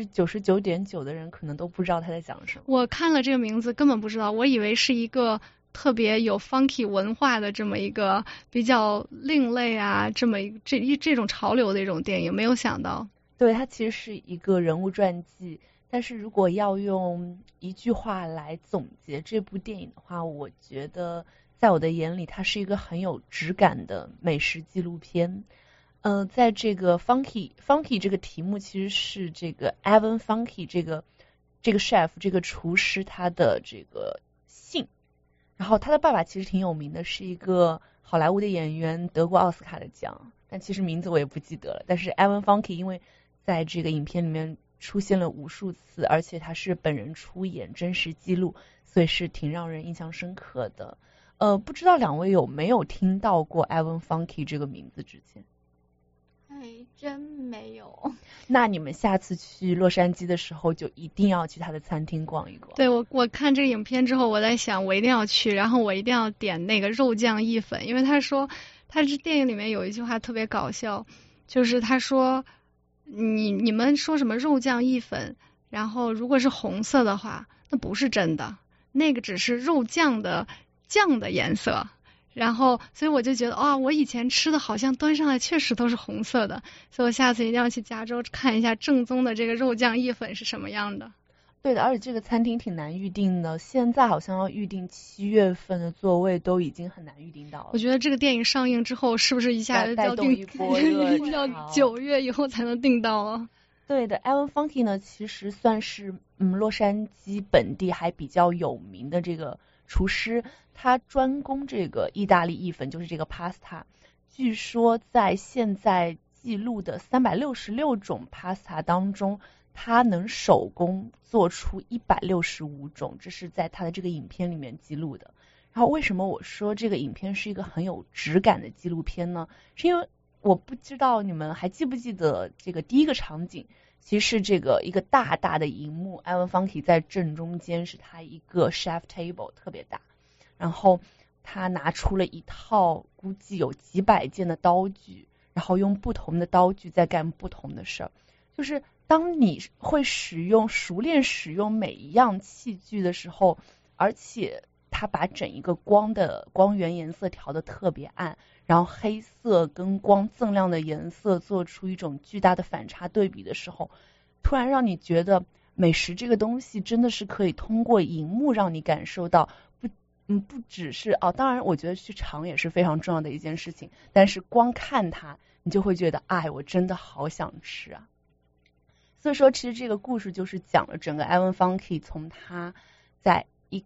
D: 99.9%的人可能都不知道他在讲什么。
B: 我看了这个名字根本不知道，我以为是一个特别有 funky 文化的这么一个比较另类啊，这种潮流的一种电影，没有想到。
D: 对，它其实是一个人物传记，但是如果要用一句话来总结这部电影的话，我觉得在我的眼里它是一个很有质感的美食纪录片。在这个 Funky 这个题目其实是这个 Evan Funky 这个 chef 这个厨师他的这个姓，然后他的爸爸其实挺有名的，是一个好莱坞的演员，得过奥斯卡的奖，但其实名字我也不记得了。但是 Evan Funky 因为在这个影片里面出现了无数次，而且他是本人出演真实记录，所以是挺让人印象深刻的。不知道两位有没有听到过 Evan Funky 这个名字之前？
C: 真没有。
D: 那你们下次去洛杉矶的时候就一定要去他的餐厅逛一逛。
B: 对，我看这个影片之后，我在想我一定要去，然后我一定要点那个肉酱意粉，因为他说他这电影里面有一句话特别搞笑，就是他说你们说什么肉酱意粉，然后如果是红色的话，那不是真的，那个只是肉酱的颜色。然后所以我就觉得我以前吃的好像端上来确实都是红色的，所以我下次一定要去加州看一下正宗的这个肉酱意粉是什么样的。
D: 对的，而且这个餐厅挺难预定的，现在好像要预定7月份的座位都已经很难预定到了。
B: 我觉得这个电影上映之后是不是一下子
D: 带动一波热潮
B: 要9月以后才能订到啊？
D: 对的， Evan Funky 呢其实算是洛杉矶本地还比较有名的这个厨师，他专攻这个意大利意粉，就是这个 pasta。 据说在现在记录的366种 pasta 当中，他能手工做出165种，这是在他的这个影片里面记录的。然后为什么我说这个影片是一个很有质感的纪录片呢？是因为我不知道你们还记不记得这个第一个场景，其实是这个一个大大的荧幕， Evan Funky 在正中间，是他一个 chef table 特别大，然后他拿出了一套估计有几百件的刀具，然后用不同的刀具在干不同的事儿。就是当你会熟练使用每一样器具的时候，而且他把整一个光源颜色调得特别暗，然后黑色跟光锃亮的颜色做出一种巨大的反差对比的时候，突然让你觉得美食这个东西真的是可以通过荧幕让你感受到，不只是当然我觉得去尝也是非常重要的一件事情，但是光看它你就会觉得我真的好想吃啊。所以说其实这个故事就是讲了整个 Evan Funky 从他在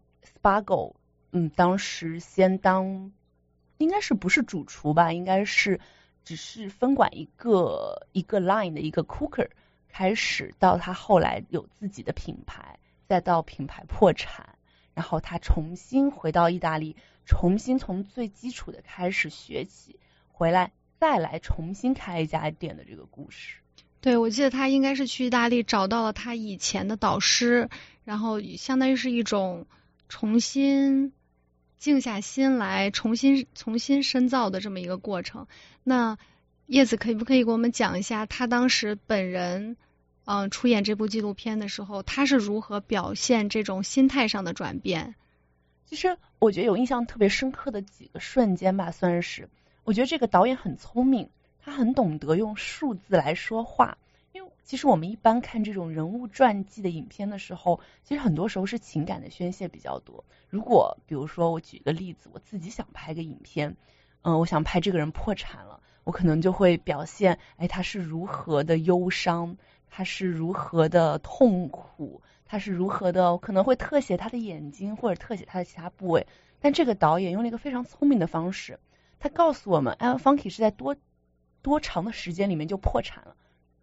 D: Spago 当时先当应该是不是主厨吧，应该是只是分管一个 line 的一个 cooker 开始，到他后来有自己的品牌，再到品牌破产，然后他重新回到意大利，重新从最基础的开始学起，回来再来重新开一家店的这个故事。
B: 对，我记得他应该是去意大利找到了他以前的导师，然后相当于是一种重新静下心来重新深造的这么一个过程。那叶子可不可以给我们讲一下他当时本人出演这部纪录片的时候，他是如何表现这种心态上的转变？
D: 其实我觉得有印象特别深刻的几个瞬间吧，算是我觉得这个导演很聪明，他很懂得用数字来说话。因为其实我们一般看这种人物传记的影片的时候，其实很多时候是情感的宣泄比较多。如果比如说我举一个例子，我自己想拍个影片，我想拍这个人破产了，我可能就会表现他是如何的忧伤，他是如何的痛苦，他是如何的，可能会特写他的眼睛或者特写他的其他部位。但这个导演用了一个非常聪明的方式，他告诉我们Evan Funke是在多长的时间里面就破产了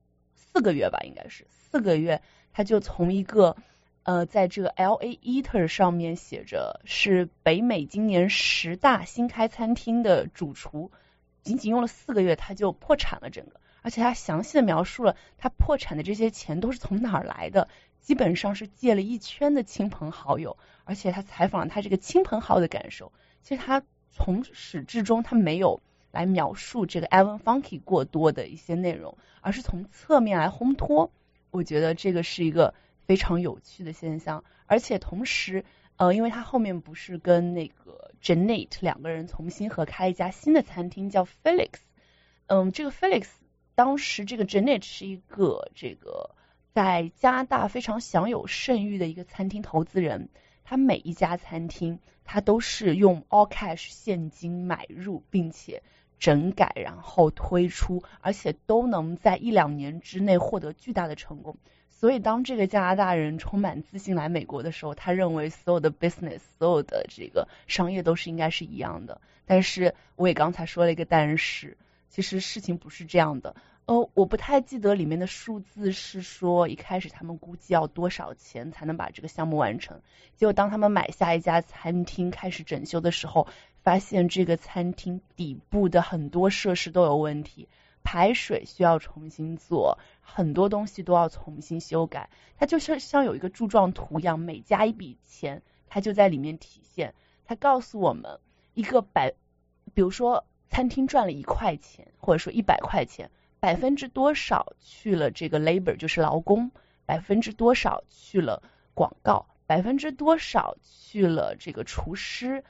D: ，4个月吧，应该是4个月，他就从一个在这个 LA Eater 上面写着是北美今年10大新开餐厅的主厨，仅仅用了4个月他就破产了整个。而且他详细的描述了他破产的这些钱都是从哪儿来的，基本上是借了一圈的亲朋好友。而且他采访了他这个亲朋好友的感受，其实他从始至终他没有来描述这个 Evan Funke 过多的一些内容，而是从侧面来烘托。我觉得这个是一个非常有趣的现象。而且同时因为他后面不是跟那个 Janet 2个人重新合开一家新的餐厅叫 Felix， 这个 Felix 当时这个 Janet 是一个这个在加拿大非常享有盛誉的一个餐厅投资人，他每一家餐厅他都是用 all cash 现金买入，并且整改然后推出，而且都能在1-2年之内获得巨大的成功。所以当这个加拿大人充满自信来美国的时候，他认为所有的 business 所有的这个商业都是应该是一样的。但是我也刚才说了一个但是，其实事情不是这样的。我不太记得里面的数字是说一开始他们估计要多少钱才能把这个项目完成，结果当他们买下一家餐厅开始整修的时候，发现这个餐厅底部的很多设施都有问题，排水需要重新做，很多东西都要重新修改。它就是像有一个柱状图一样，每加一笔钱它就在里面体现。它告诉我们一个比如说餐厅赚了1块钱或者说100块钱，% 多少去了这个 labor 就是劳工，% 多少去了广告，% 多少去了这个厨师，%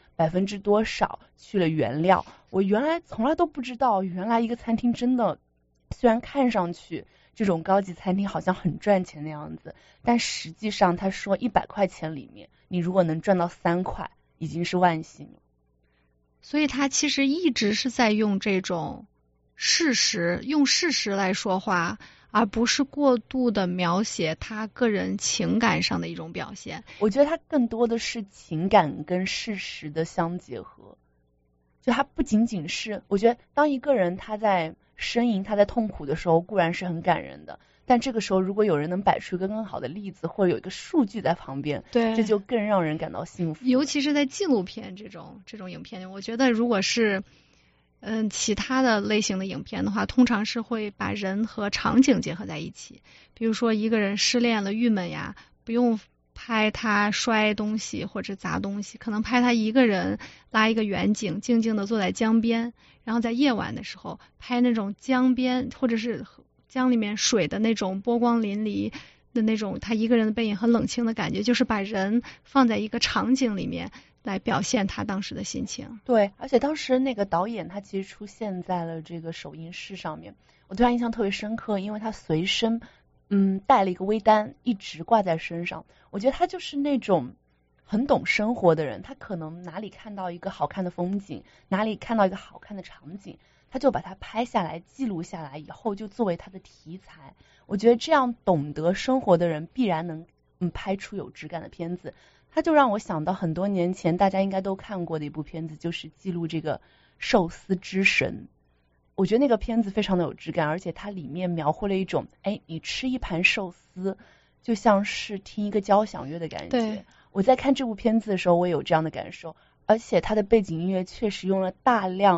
D: 多少去了原料。我原来从来都不知道，原来一个餐厅真的虽然看上去这种高级餐厅好像很赚钱的样子，但实际上他说100块钱里面你如果能赚到3块已经是万幸了。
B: 所以他其实一直是在用这种事实来说话，而不是过度的描写他个人情感上的一种表现。
D: 我觉得他更多的是情感跟事实的相结合，就他不仅仅是，我觉得当一个人他在呻吟他在痛苦的时候固然是很感人的，但这个时候如果有人能摆出一个更好的例子，或者有一个数据在旁边，
B: 对，
D: 这就更让人感到幸福。
B: 尤其是在纪录片这种影片里，我觉得如果是其他的类型的影片的话，通常是会把人和场景结合在一起。比如说一个人失恋了郁闷呀，不用拍他摔东西或者砸东西，可能拍他一个人拉一个远景，静静的坐在江边，然后在夜晚的时候拍那种江边或者是江里面水的那种波光粼粼的那种他一个人的背影很冷清的感觉，就是把人放在一个场景里面来表现他当时的心情。
D: 对，而且当时那个导演他其实出现在了这个首映式上面，我对他印象特别深刻，因为他随身带了一个微单一直挂在身上。我觉得他就是那种很懂生活的人，他可能哪里看到一个好看的风景，哪里看到一个好看的场景，他就把它拍下来记录下来，以后就作为他的题材。我觉得这样懂得生活的人必然能拍出有质感的片子。他就让我想到很多年前大家应该都看过的一部片子，就是记录这个寿司之神。我觉得那个片子非常的有质感，而且它里面描绘了一种你吃一盘寿司就像是听一个交响乐的感觉。
B: 对，
D: 我在看这部片子的时候我也有这样的感受，而且它的背景音乐确实用了大量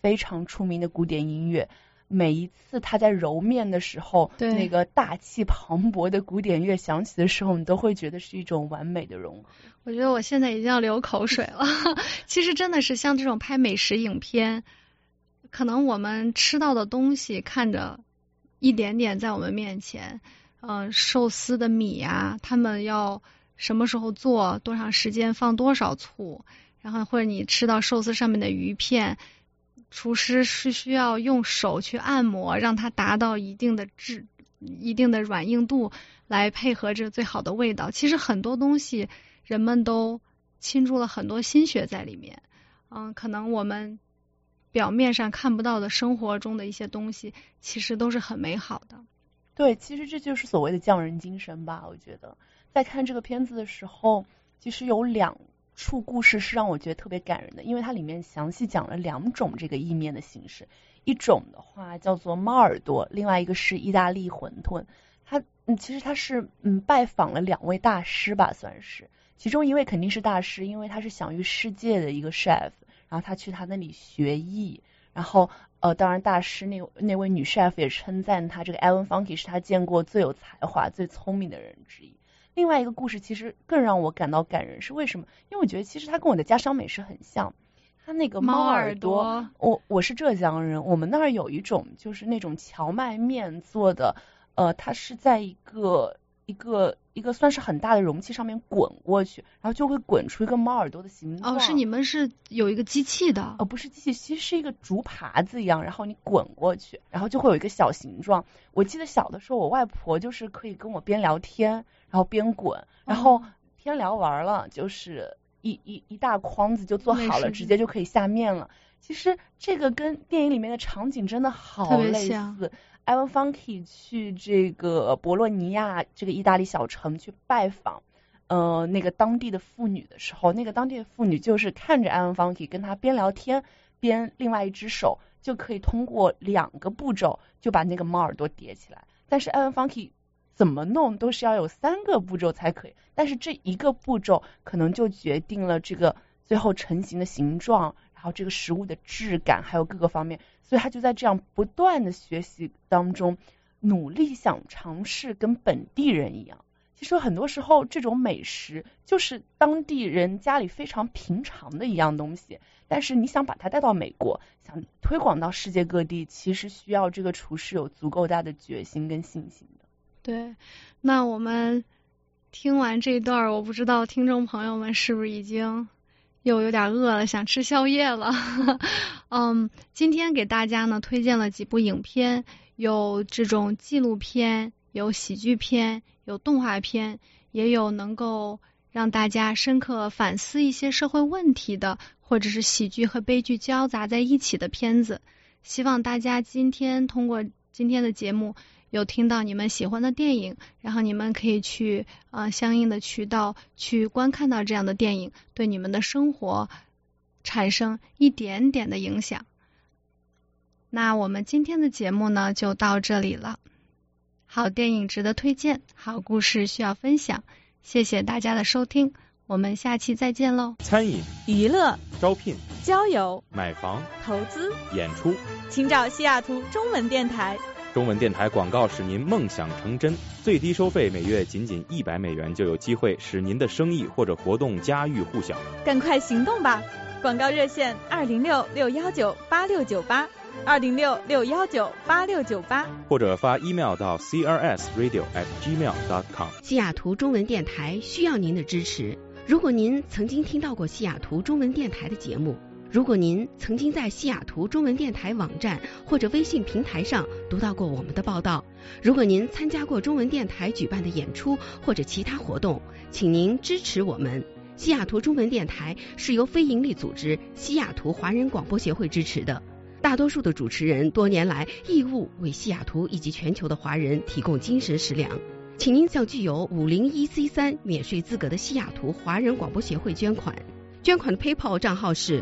D: 非常出名的古典音乐，每一次他在揉面的时候，那个大气磅礴的古典乐响起的时候，我们都会觉得是一种完美的融合。
B: 我觉得我现在已经要流口水了。其实真的是像这种拍美食影片，可能我们吃到的东西看着一点点在我们面前，寿司的米啊，他们要什么时候做，多长时间，放多少醋，然后或者你吃到寿司上面的鱼片，厨师是需要用手去按摩，让它达到一定的软硬度，来配合着最好的味道。其实很多东西人们都倾注了很多心血在里面，可能我们表面上看不到的生活中的一些东西，其实都是很美好的。
D: 对，其实这就是所谓的匠人精神吧。我觉得在看这个片子的时候，其实有2处故事是让我觉得特别感人的，因为它里面详细讲了2种这个意面的形式，一种的话叫做猫耳朵，另外一个是意大利馄饨。其实他是拜访了2位大师吧，算是，其中一位肯定是大师，因为他是享誉世界的一个 chef， 然后他去他那里学艺，然后当然大师那位女 chef 也称赞他，这个 Ellen Funke 是他见过最有才华最聪明的人之一。另外一个故事其实更让我感到感人，是为什么？因为我觉得其实他跟我的家乡美食很像，他那个猫耳朵，我是浙江人，我们那儿有一种就是那种荞麦面做的，它是在一个算是很大的容器上面滚过去，然后就会滚出一个猫耳朵的形状。
B: 是你们是有一个机器的？
D: 不是机器，其实是一个竹耙子一样，然后你滚过去，然后就会有一个小形状。我记得小的时候，我外婆就是可以跟我边聊天，然后边滚，然后天聊完了，就是一大筐子就做好了，直接就可以下面了。其实这个跟电影里面的场景真的好类似。Ellen Funke 去这个博洛尼亚这个意大利小城去拜访那个当地的妇女的时候，那个当地的妇女就是看着 Ellen Funke 跟他边聊天边另外一只手就可以通过2个步骤就把那个猫耳朵叠起来，但是 Ellen Funke 怎么弄都是要有3个步骤才可以，但是这一个步骤可能就决定了这个最后成型的形状，然后这个食物的质感还有各个方面，所以他就在这样不断的学习当中努力想尝试跟本地人一样。其实很多时候这种美食就是当地人家里非常平常的一样东西，但是你想把它带到美国，想推广到世界各地，其实需要这个厨师有足够大的决心跟信心的。
B: 对，那我们听完这一段，我不知道听众朋友们是不是已经又有点饿了，想吃宵夜了。今天给大家呢推荐了几部影片，有这种纪录片，有喜剧片，有动画片，也有能够让大家深刻反思一些社会问题的，或者是喜剧和悲剧交杂在一起的片子。希望大家今天通过今天的节目有听到你们喜欢的电影，然后你们可以去相应的渠道去观看到这样的电影，对你们的生活产生一点点的影响。那我们今天的节目呢就到这里了。好电影值得推荐，好故事需要分享，谢谢大家的收听，我们下期再见喽。
M: 餐饮、
L: 娱乐、
M: 招聘、
L: 交友、
M: 买房、
L: 投资、
M: 演出，
L: 请找西雅图中文电台。
M: 中文电台广告使您梦想成真，最低收费每月仅$100就有机会使您的生意或者活动家喻户晓。
L: 赶快行动吧！广告热线206-619-8698，206-619-8698，
M: 或者发 email 到 crsradio@gmail.com。
N: 西雅图中文电台需要您的支持。如果您曾经听到过西雅图中文电台的节目，如果您曾经在西雅图中文电台网站或者微信平台上读到过我们的报道，如果您参加过中文电台举办的演出或者其他活动，请您支持我们。西雅图中文电台是由非营利组织西雅图华人广播协会支持的，大多数的主持人多年来义务为西雅图以及全球的华人提供精神食粮，请您向具有501C3免税资格的西雅图华人广播协会捐款。捐款的 PayPal 账号是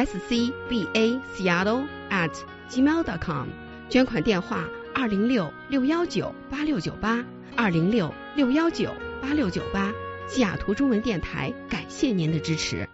N: scbaseattle@gmail.com， 捐款电话206-619-8698 206-619-8698。西雅图中文电台感谢您的支持。